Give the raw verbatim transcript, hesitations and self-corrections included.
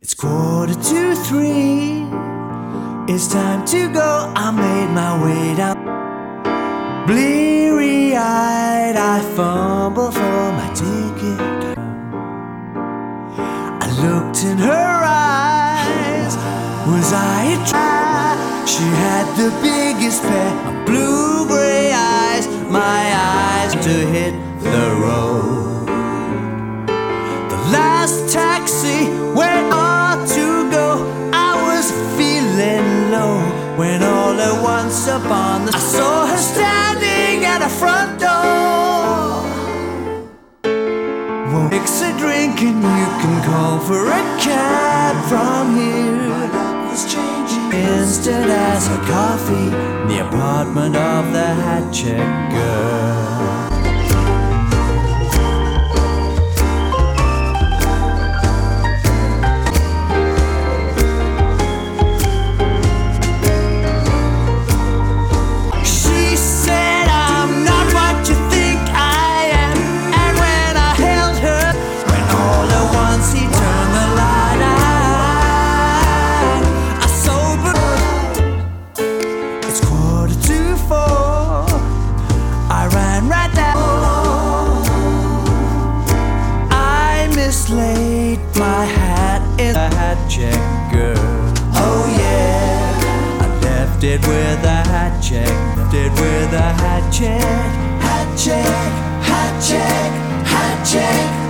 It's quarter to three. It's time to go. I made my way down. Bleary-eyed, I fumble for my ticket. I looked in her eyes. Was I a try? She had the biggest pair of blue-gray eyes. My eyes to hit the road. The last taxi went on to go. I was feeling low when all at once upon the I saw her standing at a front door. Well, mix a drink and you can call for a cab from here. My luck was changing instant as a coffee in the apartment of the hat check girl. Mislaid my hat in a hat check girl. Oh yeah, I left it with a hat check. Left it with a hat check. Hat check, hat check, hat check.